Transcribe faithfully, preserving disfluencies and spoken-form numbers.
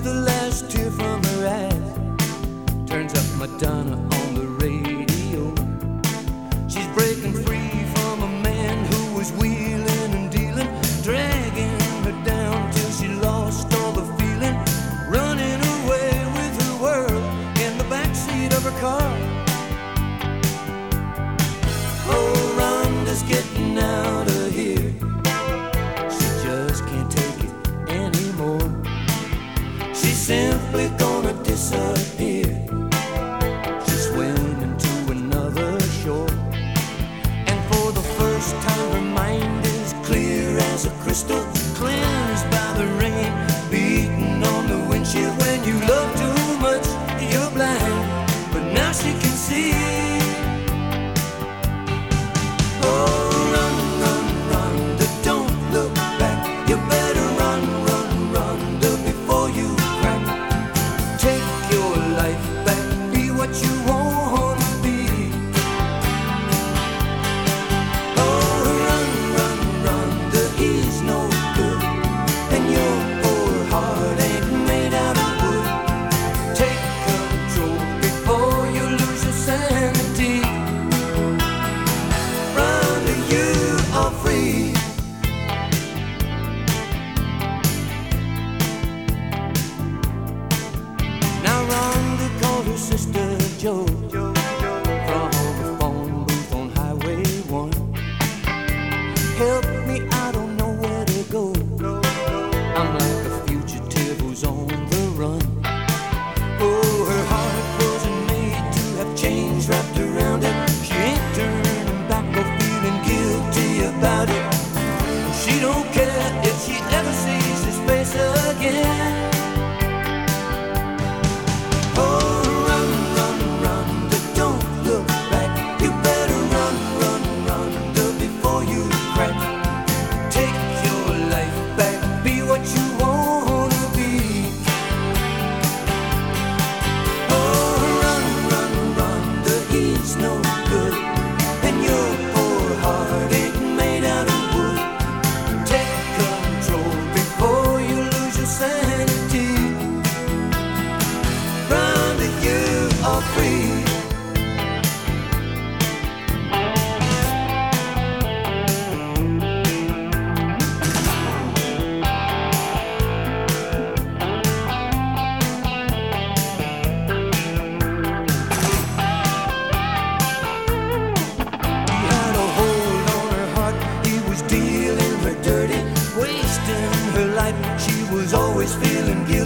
the last tear from her eyes. Turns up Madonna on the radio. She's breaking free from a man who was wheeling and dealing, dragging her down till she lost all the feeling, running away with her world in the backseat of her car. Oh, Rhonda's getting out of here. She just can't take it anymore. She's simply gonna disappear. She's swimming to another shore, and for the first time her mind is clear as a crystal, cleansed by the rain beating on the windshield. When you love too much, you're blind, but now she can see. Oh, run, run, Rhonda, don't look back. You better run, run, Rhonda, before you crack. Take your life back, be what you want to be. Oh, run, run, Rhonda, he's no good, and your poor heart ain't made out of wood. Take control before you lose your sanity. Rhonda, you are free. Now Rhonda called her sister Jo from the phone booth on Highway one. Help me, I don't know where to go. I'm like a fugitive who's on the run. Oh, her heart wasn't made to have chains wrapped around it. She ain't turning back or feeling guilty about it. She don't care if she ever sees his face again. Oh, run, run, Rhonda, don't look back. You better run, run, Rhonda, before you crack. Take your life back, be what you wanna be. Oh, run, run, Rhonda, he's no good, and your poor heart ain't made out of wood. Take control before you lose your sanity. Rhonda, you are free. He had a hold on her heart, he was dealing her dirty, wasting her life. She was always feeling guilty.